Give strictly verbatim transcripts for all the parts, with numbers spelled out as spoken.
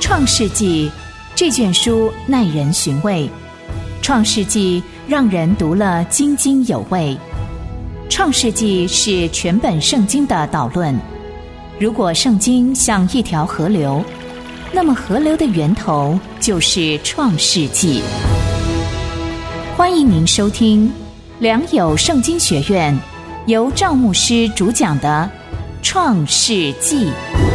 创世纪这卷书耐人寻味，创世纪让人读了津津有味。创世纪是全本圣经的导论。如果圣经像一条河流，那么河流的源头就是创世纪。欢迎您收听良友圣经学院由赵牧师主讲的创世纪。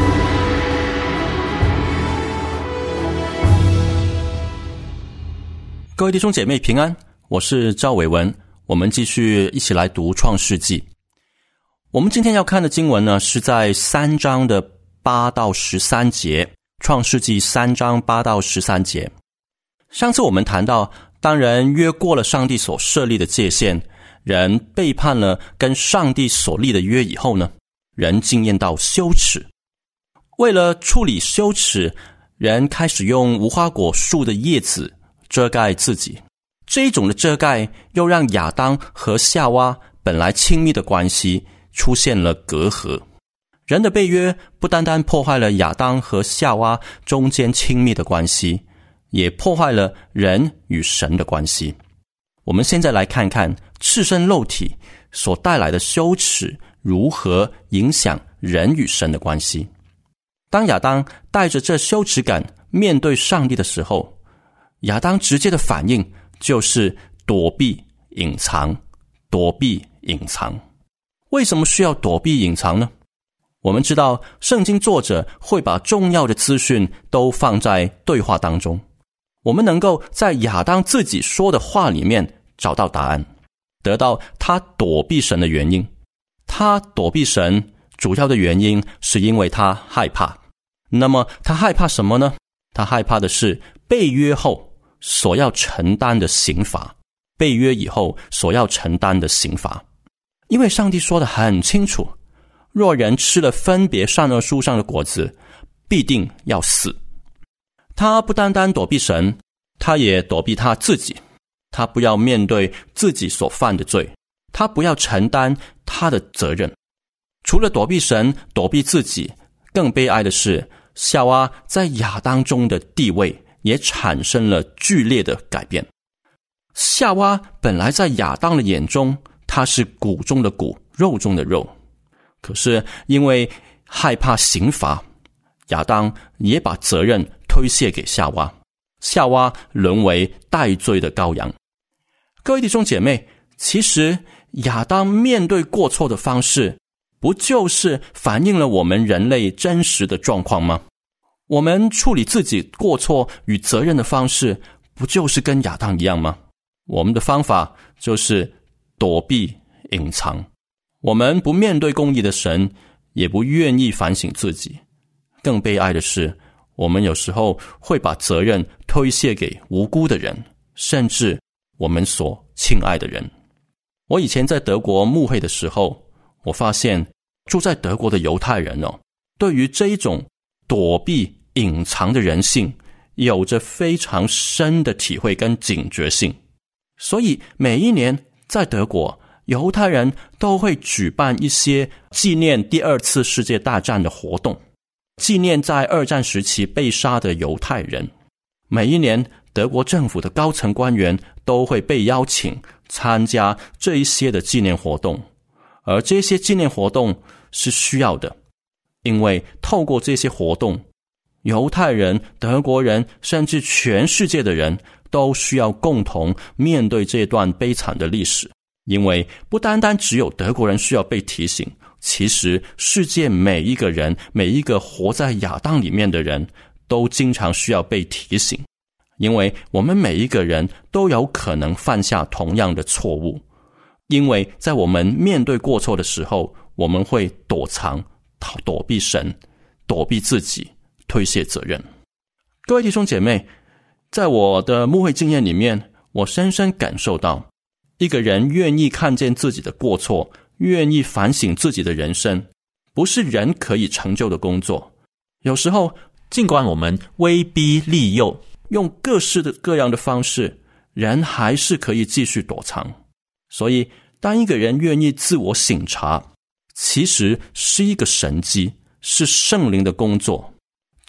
各位弟兄姐妹平安，我是赵伟文，我们继续一起来读创世纪。我们今天要看的经文呢，是在三章的八到十三节，创世纪三章八到十三节。上次我们谈到，当人越过了上帝所设立的界限，人背叛了跟上帝所立的约以后呢，人经验到羞耻。为了处理羞耻，人开始用无花果树的叶子遮盖自己。这一种的遮盖又让亚当和夏娃本来亲密的关系出现了隔阂。人的背约不单单破坏了亚当和夏娃中间亲密的关系，也破坏了人与神的关系。我们现在来看看赤身肉体所带来的羞耻如何影响人与神的关系。当亚当带着这羞耻感面对上帝的时候，亚当直接的反应就是躲避、隐藏，躲避、隐藏。为什么需要躲避、隐藏呢？我们知道圣经作者会把重要的资讯都放在对话当中，我们能够在亚当自己说的话里面找到答案，得到他躲避神的原因。他躲避神主要的原因是因为他害怕。那么他害怕什么呢？他害怕的是被约后所要承担的刑罚，被约以后所要承担的刑罚。因为上帝说得很清楚，若人吃了分别善恶树上的果子，必定要死。他不单单躲避神，他也躲避他自己。他不要面对自己所犯的罪，他不要承担他的责任。除了躲避神，躲避自己，更悲哀的是夏娃在亚当中的地位也产生了剧烈的改变。夏娃本来在亚当的眼中，他是骨中的骨，肉中的肉。可是因为害怕刑罚，亚当也把责任推卸给夏娃，夏娃沦为代罪的羔羊。各位弟兄姐妹，其实亚当面对过错的方式，不就是反映了我们人类真实的状况吗？我们处理自己过错与责任的方式，不就是跟亚当一样吗？我们的方法就是躲避、隐藏。我们不面对公义的神，也不愿意反省自己。更悲哀的是，我们有时候会把责任推卸给无辜的人，甚至我们所亲爱的人。我以前在德国牧会的时候，我发现住在德国的犹太人哦，对于这一种躲避隐藏的人性有着非常深的体会跟警觉性。所以每一年在德国，犹太人都会举办一些纪念第二次世界大战的活动，纪念在二战时期被杀的犹太人。每一年德国政府的高层官员都会被邀请参加这一些的纪念活动，而这些纪念活动是需要的，因为透过这些活动，犹太人、德国人，甚至全世界的人都需要共同面对这段悲惨的历史。因为不单单只有德国人需要被提醒，其实世界每一个人，每一个活在亚当里面的人，都经常需要被提醒。因为我们每一个人都有可能犯下同样的错误，因为在我们面对过错的时候，我们会躲藏、躲避神，躲避自己，推卸责任。各位弟兄姐妹，在我的牧会经验里面，我深深感受到，一个人愿意看见自己的过错，愿意反省自己的人生，不是人可以成就的工作。有时候尽管我们威逼利诱，用各式的各样的方式，人还是可以继续躲藏。所以当一个人愿意自我省察，其实是一个神迹，是圣灵的工作。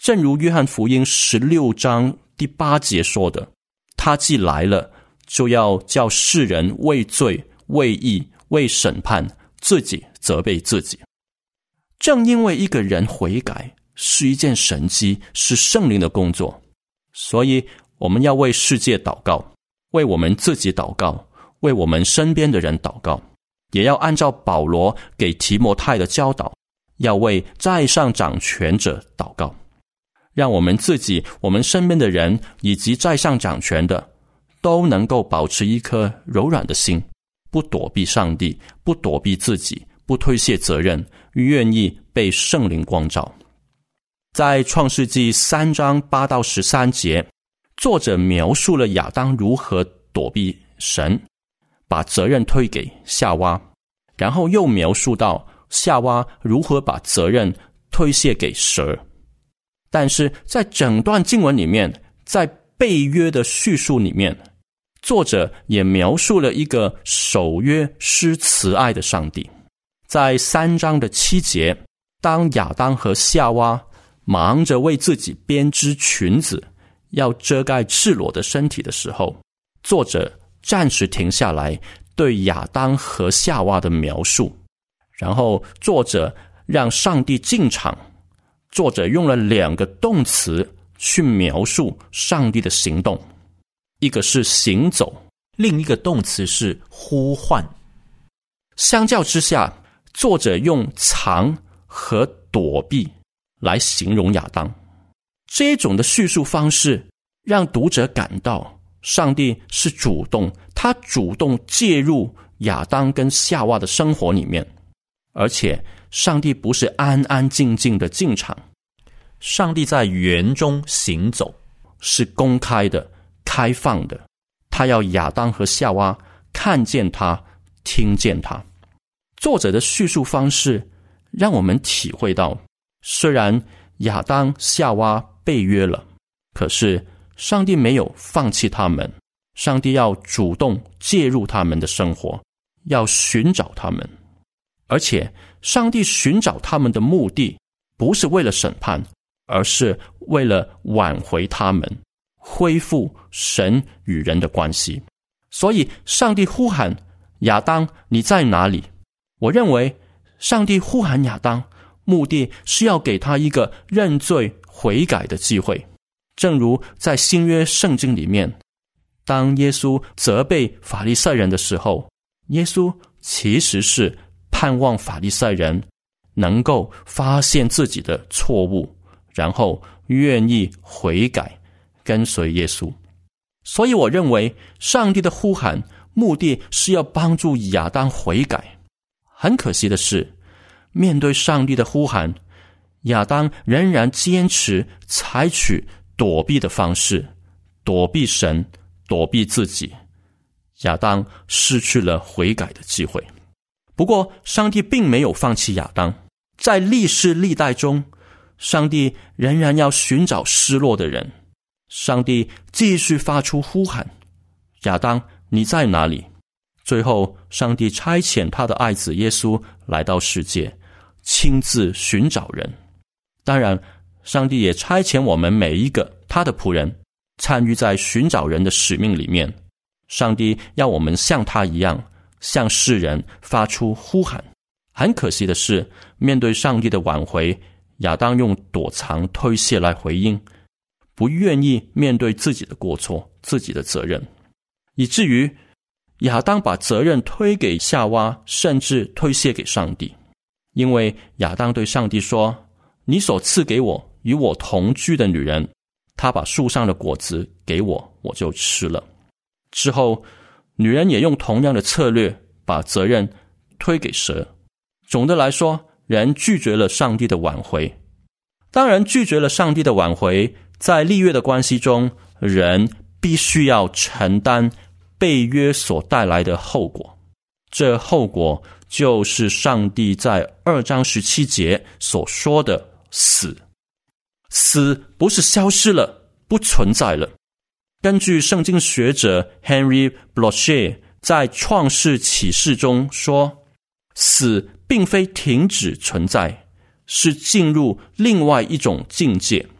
正如约翰福音十六章第八节说的，他既来了，就要叫世人为罪、为义、为审判，自己责备自己。正因为一个人悔改是一件神迹，是圣灵的工作，所以我们要为世界祷告，为我们自己祷告，为我们身边的人祷告，也要按照保罗给提摩太的教导，要为在上掌权者祷告，让我们自己、我们身边的人以及在上掌权的都能够保持一颗柔软的心，不躲避上帝，不躲避自己，不推卸责任，愿意被圣灵光照。在创世纪三章八到十三节，作者描述了亚当如何躲避神，把责任推给夏娃，然后又描述到夏娃如何把责任推卸给蛇。但是在整段经文里面，在被约的叙述里面，作者也描述了一个守约施慈爱的上帝。在三章的七节，当亚当和夏娃忙着为自己编织裙子，要遮盖赤裸的身体的时候，作者暂时停下来对亚当和夏娃的描述，然后作者让上帝进场。作者用了两个动词去描述上帝的行动，一个是行走， 另一个动词是呼唤。 相较之下，作者用藏和躲避来形容亚当。这种的叙述方式让读者感到上帝是主动，他主动介入亚当跟夏娃的生活里面，而且上帝不是安安静静的进场， 上帝在园中行走， 是公开的、开放的。他要亚当和夏娃看见他、听见他。作者的叙述方式让我们体会到，虽然亚当、夏娃被约了，可是上帝没有放弃他们，上帝要主动介入他们的生活，要寻找他们。而且上帝寻找他们的目的不是为了审判，而是为了挽回他们，恢复神与人的关系。所以上帝呼喊亚当，你在哪里？我认为上帝呼喊亚当，目的是要给他一个认罪悔改的机会。正如在新约圣经里面，当耶稣责备法利赛人的时候，耶稣其实是盼望法利赛人能够发现自己的错误，然后愿意悔改，跟随耶稣。所以我认为上帝的呼喊目的是要帮助亚当悔改。很可惜的是，面对上帝的呼喊，亚当仍然坚持采取躲避的方式，躲避神，躲避自己。亚当失去了悔改的机会。不过上帝并没有放弃亚当，在历世历代中，上帝仍然要寻找失落的人。上帝继续发出呼喊，亚当，你在哪里？最后上帝差遣他的爱子耶稣来到世界，亲自寻找人。当然上帝也差遣我们每一个他的仆人参与在寻找人的使命里面。上帝要我们像他一样向世人发出呼喊。很可惜的是，面对上帝的挽回，亚当用躲藏推卸来回应，不愿意面对自己的过错、自己的责任，以至于亚当把责任推给夏娃，甚至推卸给上帝。因为亚当对上帝说，你所赐给我与我同居的女人，她把树上的果子给我，我就吃了。之后女人也用同样的策略把责任推给蛇。总的来说，人拒绝了上帝的挽回。当然拒绝了上帝的挽回，在立约的关系中，人必须要承担被约所带来的后果。这后果就是上帝在二章十七节所说的死。死不是消失了，不存在了。根据圣经学者 Henry Blocher 在创世启示中说，死并非停止存在，是进入另外一种境界。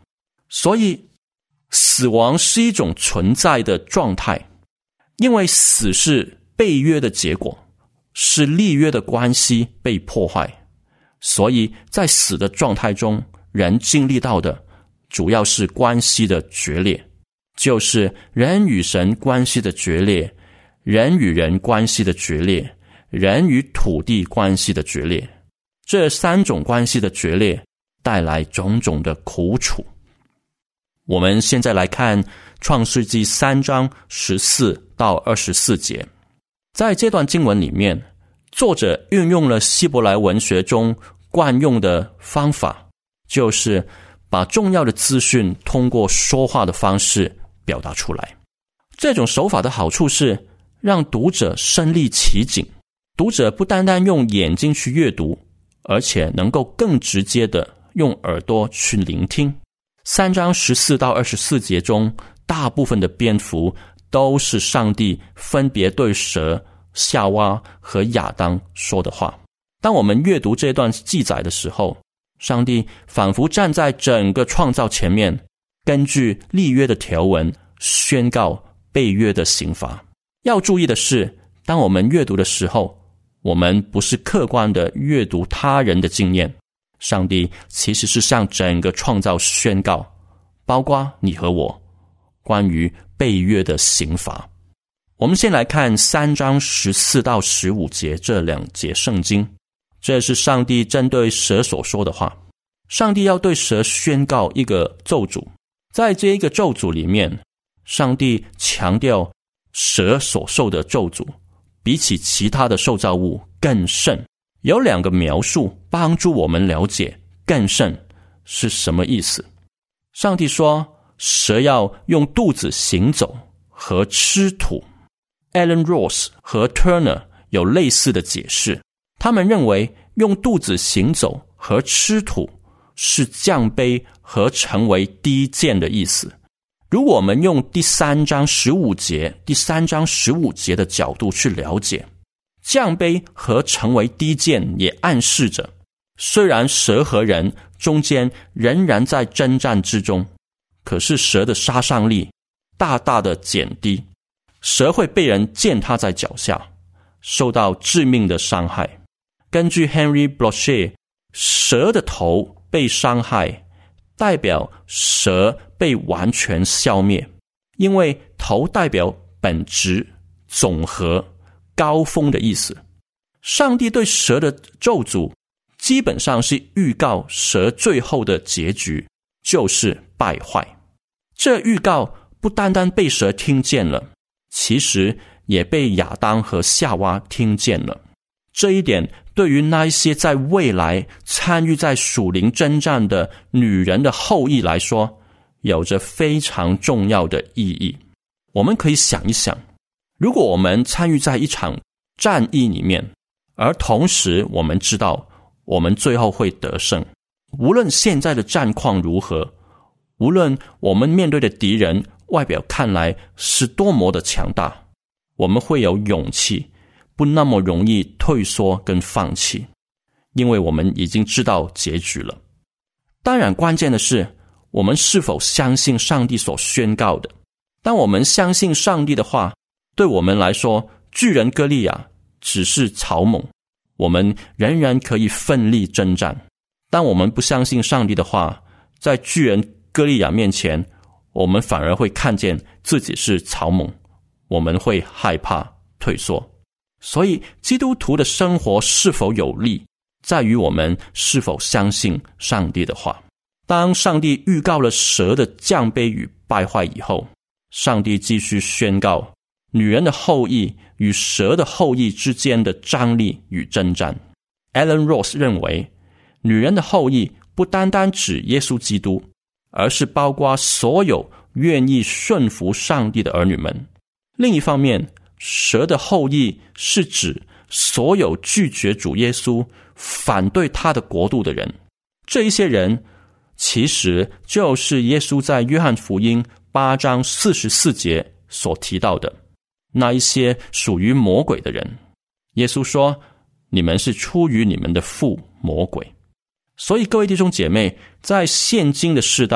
所以死亡是一种存在的状态，因为死是被约的结果，是立约的关系被破坏，所以在死的状态中，人经历到的主要是关系的决裂，就是人与神关系的决裂，人与人关系的决裂，人与土地关系的决裂。这三种关系的决裂带来种种的苦楚。我们现在来看创世纪三章十四到二十四节。在这段经文里面，作者运用了希伯来文学中惯用的方法，就是把重要的资讯通过说话的方式表达出来。这种手法的好处是让读者身临其境，读者不单单用眼睛去阅读，而且能够更直接的用耳朵去聆听。三章十四到二十四节中，大部分的篇幅都是上帝分别对蛇、夏娃和亚当说的话。当我们阅读这段记载的时候，上帝仿佛站在整个创造前面，根据立约的条文宣告被约的刑罚。要注意的是，当我们阅读的时候，我们不是客观的阅读他人的经验，上帝其实是向整个创造宣告，包括你和我，关于被约的刑罚。我们先来看三章十四到十五节这两节圣经，这是上帝针对蛇所说的话。上帝要对蛇宣告一个咒诅，在这一个咒诅里面，上帝强调蛇所受的咒诅比起其他的受造物更甚。有两个描述帮助我们了解更甚是什么意思。上帝说，蛇要用肚子行走和吃土。 Alan Ross 和 Turner 有类似的解释，他们认为用肚子行走和吃土是降卑和成为低贱的意思。如果我们用第三章十五节第三章十五节的角度去了解，降卑和成为低贱也暗示着，虽然蛇和人中间仍然在征战之中，可是蛇的杀伤力大大的减低，蛇会被人践踏在脚下，受到致命的伤害。根据 Henry Blocher， 蛇的头被伤害代表蛇被完全消灭，因为头代表本质、总和、高峰的意思。上帝对蛇的咒诅基本上是预告蛇最后的结局就是败坏。这预告不单单被蛇听见了，其实也被亚当和夏娃听见了。这一点对于那一些在未来参与在属灵征战的女人的后裔来说，有着非常重要的意义。我们可以想一想，如果我们参与在一场战役里面，而同时我们知道我们最后会得胜，无论现在的战况如何，无论我们面对的敌人外表看来是多么的强大，我们会有勇气，不那么容易退缩跟放弃，因为我们已经知道结局了。当然关键的是，我们是否相信上帝所宣告的。当我们相信上帝的话，对我们来说，巨人歌利亚只是草蜢，我们仍然可以奋力征战。当我们不相信上帝的话，在巨人歌利亚面前，我们反而会看见自己是草蜢，我们会害怕退缩。所以基督徒的生活是否有利，在于我们是否相信上帝的话。当上帝预告了蛇的降卑与败坏以后，上帝继续宣告女人的后裔与蛇的后裔之间的张力与征战。 Alan Ross 认为，女人的后裔不单单指耶稣基督，而是包括所有愿意顺服上帝的儿女们。另一方面，蛇的后裔是指所有拒绝主耶稣、反对他的国度的人。这一些人其实就是耶稣在约翰福音八章四十四节所提到的那一些属于魔鬼的人。耶稣说，你们是出于你们的父魔鬼。所以各位弟兄姐妹，在现今的世代，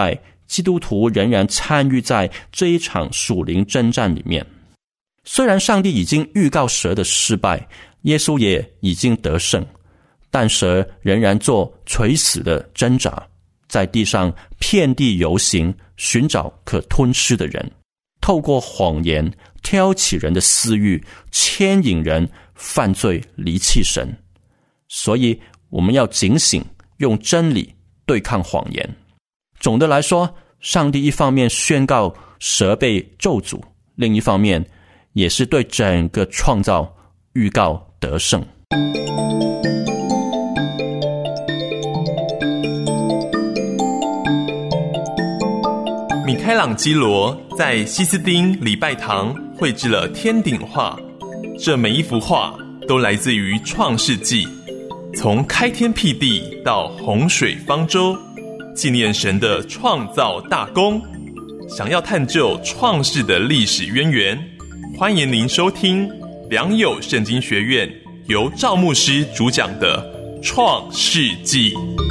基督徒仍然参与在这一场属灵征战里面。虽然上帝已经预告蛇的失败，耶稣也已经得胜，但蛇仍然做垂死的挣扎，在地上遍地游行，寻找可吞噬的人，透过谎言挑起人的私欲，牵引人犯罪离弃神。所以我们要警醒，用真理对抗谎言。总的来说，上帝一方面宣告蛇被咒诅，另一方面也是对整个创造预告得胜。 米开朗基罗在西斯丁礼拜堂绘制了天顶画，这每一幅画都来自于创世纪，从开天辟地到洪水方舟，纪念神的创造大功。想要探究创世的历史渊源，欢迎您收听良友圣经学院由赵牧师主讲的《创世纪》。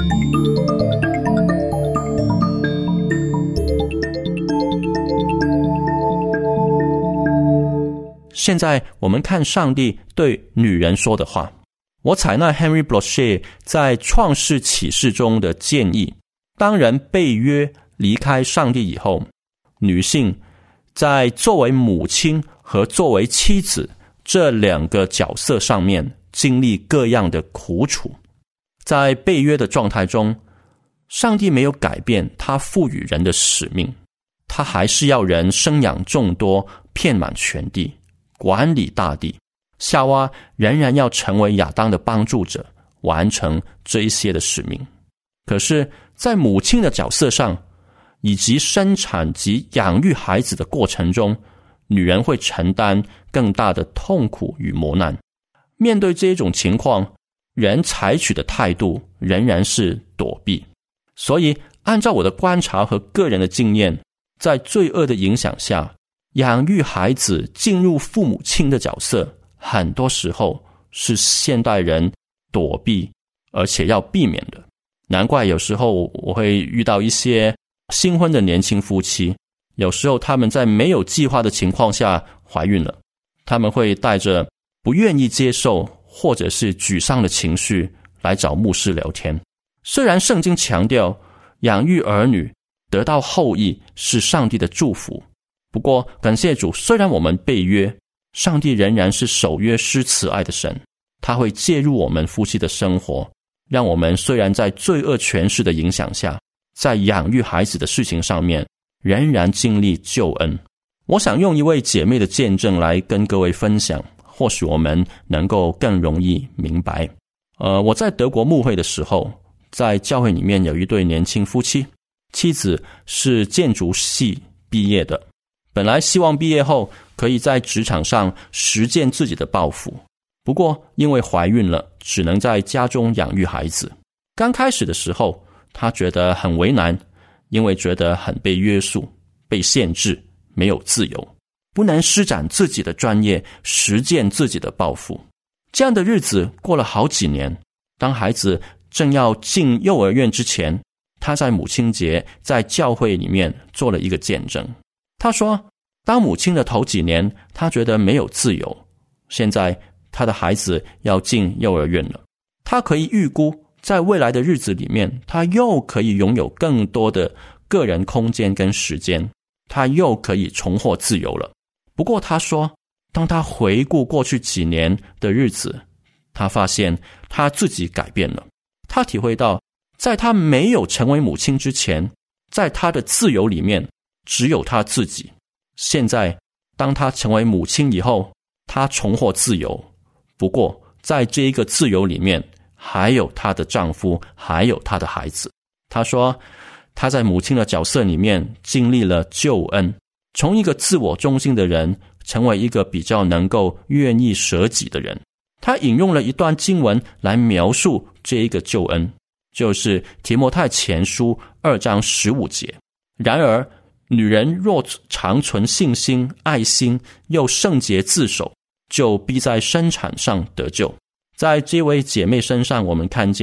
现在我们看上帝对女人说的话。我采纳 Henry Blocher 在创世启示中的建议，当人被约离开上帝以后，女性在作为母亲和作为妻子这两个角色上面经历各样的苦楚。在被约的状态中，上帝没有改变他赋予人的使命，他还是要人生养众多，遍满全地，管理大地。夏娃仍然要成为亚当的帮助者，完成这一些的使命。可是在母亲的角色上，以及生产及养育孩子的过程中，女人会承担更大的痛苦与磨难。面对这种情况，人采取的态度仍然是躲避。所以按照我的观察和个人的经验，在罪恶的影响下，养育孩子进入父母亲的角色，很多时候是现代人躲避而且要避免的。难怪有时候我会遇到一些新婚的年轻夫妻，有时候他们在没有计划的情况下怀孕了，他们会带着不愿意接受或者是沮丧的情绪来找牧师聊天。虽然圣经强调养育儿女得到后裔是上帝的祝福，不过感谢主，虽然我们被约，上帝仍然是守约施慈爱的神，他会介入我们夫妻的生活，让我们虽然在罪恶权势的影响下，在养育孩子的事情上面仍然经历救恩。我想用一位姐妹的见证来跟各位分享，或许我们能够更容易明白。呃，我在德国牧会的时候，在教会里面有一对年轻夫妻，妻子是建筑系毕业的，本来希望毕业后可以在职场上实践自己的抱负，不过因为怀孕了，只能在家中养育孩子。刚开始的时候，她觉得很为难，因为觉得很被约束，被限制，没有自由，不能施展自己的专业，实践自己的抱负。这样的日子过了好几年，当孩子正要进幼儿园之前，她在母亲节在教会里面做了一个见证。她说，当母亲的头几年，她觉得没有自由，现在她的孩子要进幼儿园了，她可以预估在未来的日子里面，她又可以拥有更多的个人空间跟时间，她又可以重获自由了。不过她说，当她回顾过去几年的日子，她发现她自己改变了。她体会到，在她没有成为母亲之前，在她的自由里面只有她自己。现在当她成为母亲以后，她重获自由，不过在这一个自由里面还有她的丈夫，还有她的孩子。她说，她在母亲的角色里面经历了救恩，从一个自我中心的人成为一个比较能够愿意舍己的人。她引用了一段经文来描述这一个救恩，就是提摩太前书二章十五节。然而女人若常存信心、爱心，又圣洁自守，就必在生产上得救。在这位姐妹身上，我们看见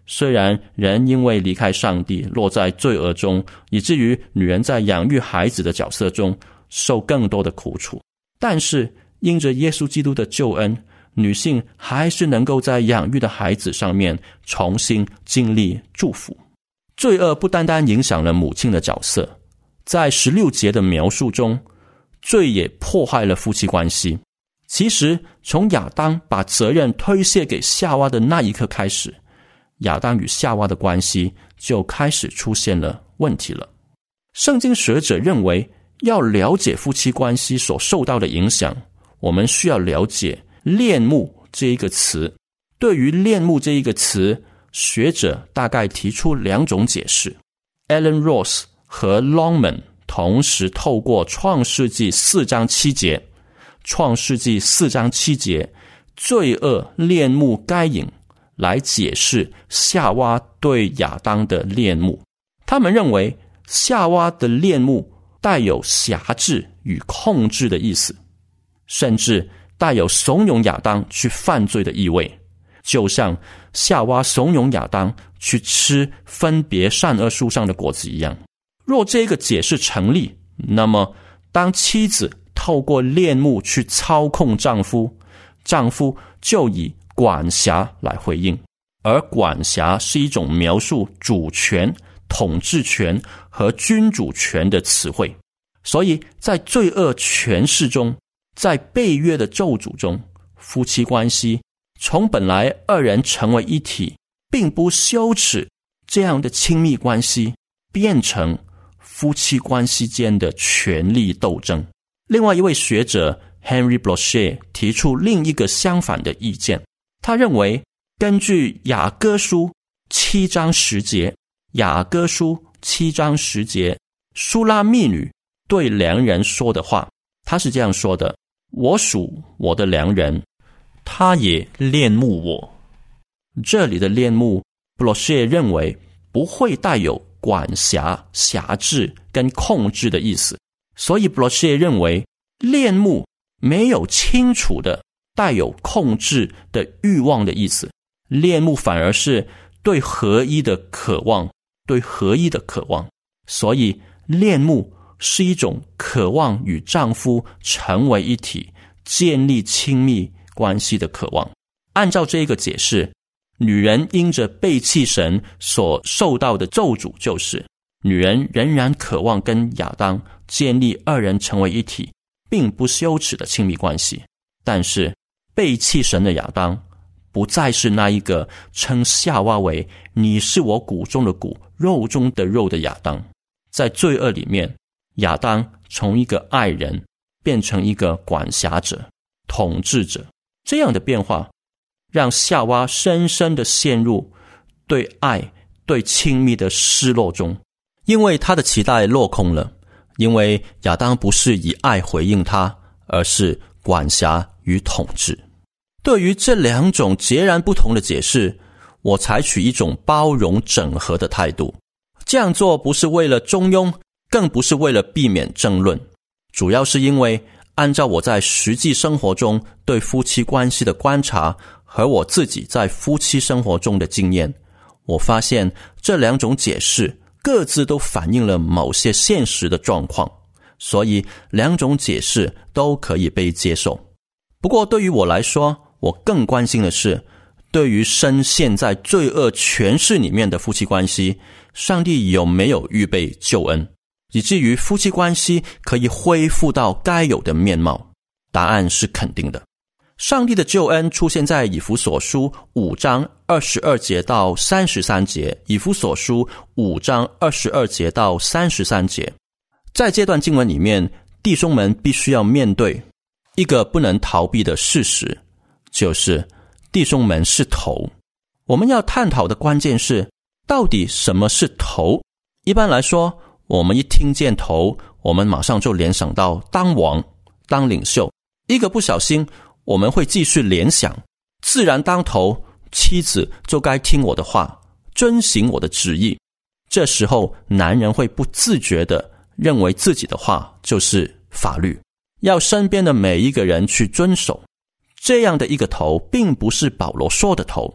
虽然人因为离开上帝落在罪恶中，以至于女人在养育孩子的角色中受更多的苦楚，但是因着耶稣基督的救恩，女性还是能够在养育的孩子上面重新经历祝福。罪恶不单单影响了母亲的角色，在十六节的描述中，罪也破坏了夫妻关系。其实从亚当把责任推卸给夏娃的那一刻开始，亚当与夏娃的关系就开始出现了问题了。圣经学者认为，要了解夫妻关系所受到的影响，我们需要了解恋慕这一个词。对于恋慕这一个词，学者大概提出两种解释。 Alan Ross 和 Longman 同时透过创世纪四章七节创世纪四章七节罪恶恋慕该隐来解释夏娃对亚当的恋慕。他们认为夏娃的恋慕带有辖制与控制的意思，甚至带有怂恿亚当去犯罪的意味，就像夏娃怂恿亚当去吃分别善恶树上的果子一样。若这个解释成立，那么当妻子透过恋慕去操控丈夫，丈夫就以管辖来回应，而管辖是一种描述主权、统治权和君主权的词汇。所以在罪恶权势中，在背约的咒诅中，夫妻关系从本来二人成为一体并不羞耻这样的亲密关系，变成夫妻关系间的权力斗争。另外一位学者 Henry Blocher 提出另一个相反的意见，他认为根据雅歌书七章十节，雅歌书七章十节，书拉密女对良人说的话，他是这样说的：我属我的良人， 他也恋慕我。 这里的恋慕 Blocher 认为不会带有管辖、辖制跟控制的意思，所以 Blocher 认为恋慕没有清楚的带有控制的欲望的意思，恋慕反而是对合一的渴望，对合一的渴望。所以恋慕是一种渴望与丈夫成为一体，建立亲密关系的渴望。按照这个解释，女人因着背弃神所受到的咒诅，就是女人仍然渴望跟亚当建立二人成为一体并不羞耻的亲密关系，但是背弃神的亚当不再是那一个称夏娃为你是我骨中的骨肉中的肉的亚当。在罪恶里面，亚当从一个爱人变成一个管辖者、统治者，这样的变化让夏娃深深地陷入对爱、对亲密的失落中，因为他的期待落空了，因为亚当不是以爱回应他，而是管辖与统治。对于这两种截然不同的解释，我采取一种包容整合的态度。这样做不是为了中庸，更不是为了避免争论，主要是因为按照我在实际生活中对夫妻关系的观察和我自己在夫妻生活中的经验，我发现这两种解释各自都反映了某些现实的状况，所以两种解释都可以被接受。不过对于我来说，我更关心的是，对于深陷在罪恶权势里面的夫妻关系，上帝有没有预备救恩，以至于夫妻关系可以恢复到该有的面貌？答案是肯定的。上帝的救恩出现在以弗所书五章二十二节到三十三节，以弗所书五章二十二节到三十三节。在这段经文里面，弟兄们必须要面对一个不能逃避的事实，就是弟兄们是头。我们要探讨的关键是，到底什么是头？一般来说，我们一听见头，我们马上就联想到当王、当领袖。一个不小心，我们会继续联想，自然当头，妻子就该听我的话，遵行我的旨意。这时候，男人会不自觉地认为自己的话就是法律，要身边的每一个人去遵守。这样的一个头，并不是保罗说的头。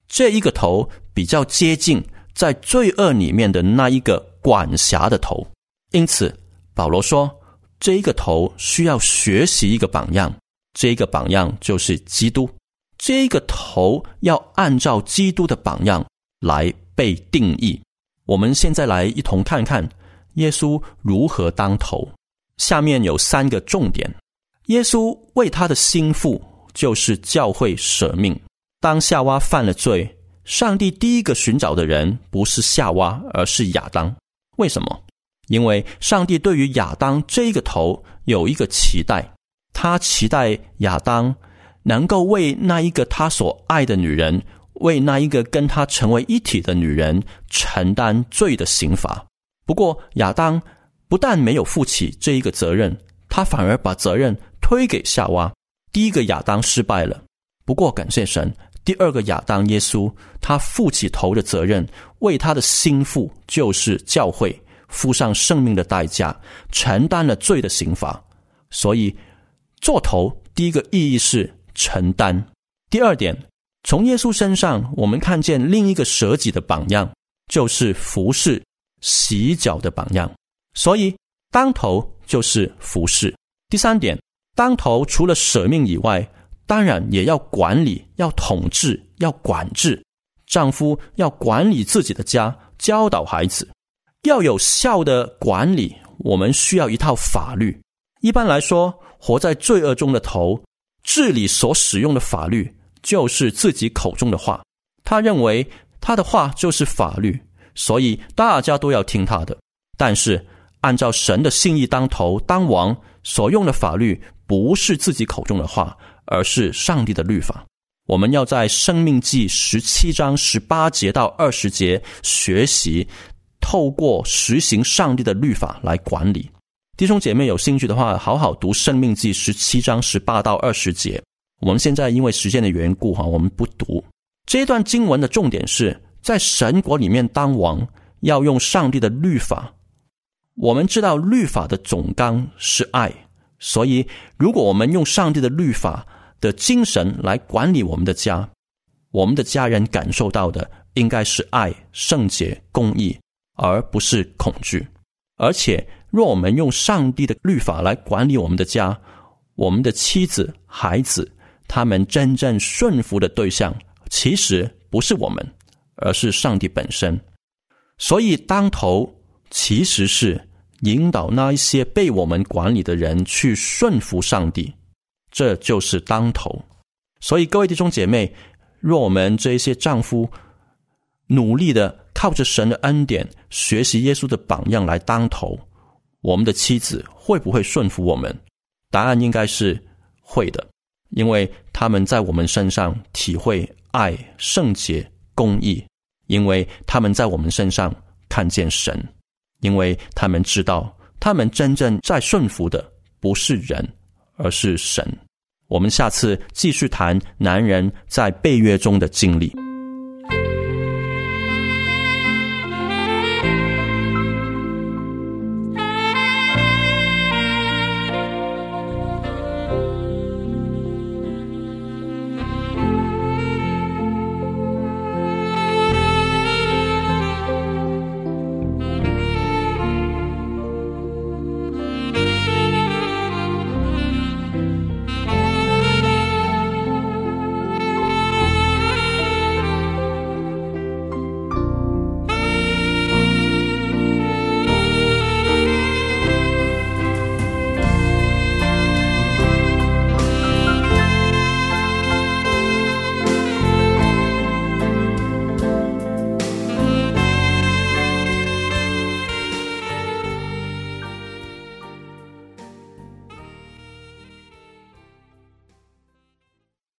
这一个头比较接近在罪恶里面的那一个管辖的头。因此保罗说，这一个头需要学习一个榜样，这一个榜样就是基督。这一个头要按照基督的榜样来被定义。我们现在来一同看看耶稣如何当头。下面有三个重点。耶稣为他的心腹，就是教会舍命。当夏娃犯了罪，上帝第一个寻找的人不是夏娃，而是亚当。为什么？因为上帝对于亚当这一个头有一个期待，他期待亚当能够为那一个他所爱的女人，为那一个跟他成为一体的女人承担罪的刑罚。不过亚当不但没有负起这一个责任，他反而把责任推给夏娃。第一个亚当失败了，不过感谢神，第二个亚当耶稣，他负起头的责任，为他的心腹，就是教会，付上生命的代价，承担了罪的刑罚。所以做头第一个意义是承担。第二点，从耶稣身上我们看见另一个舍己的榜样，就是服侍洗脚的榜样。所以当头就是服侍。第三点，当头除了舍命以外，当然也要管理，要统治，要管制。丈夫要管理自己的家，教导孩子。要有效的管理，我们需要一套法律。一般来说，活在罪恶中的头治理所使用的法律就是自己口中的话，他认为他的话就是法律，所以大家都要听他的。但是按照神的心意当头当王，所用的法律不是自己口中的话，而是上帝的律法。我们要在申命记十七章十八节到二十节学习，透过实行上帝的律法来管理。弟兄姐妹有兴趣的话，好好读申命记十七章十八到二十节。我们现在因为时间的缘故，我们不读。这一段经文的重点是在神国里面当王，要用上帝的律法。我们知道律法的总纲是爱，所以如果我们用上帝的律法的精神来管理我们的家，我们的家人感受到的应该是爱、圣洁、公义，而不是恐惧。而且若我们用上帝的律法来管理我们的家，我们的妻子、孩子，他们真正顺服的对象其实不是我们，而是上帝本身。所以当头其实是引导那一些被我们管理的人去顺服上帝，这就是当头。所以各位弟兄姐妹，若我们这些丈夫努力的靠着神的恩典学习耶稣的榜样来当头，我们的妻子会不会顺服我们？答案应该是会的，因为他们在我们身上体会爱、圣洁、公义，因为他们在我们身上看见神，因为他们知道他们真正在顺服的不是人，而是神。我们下次继续谈男人在被约中的经历。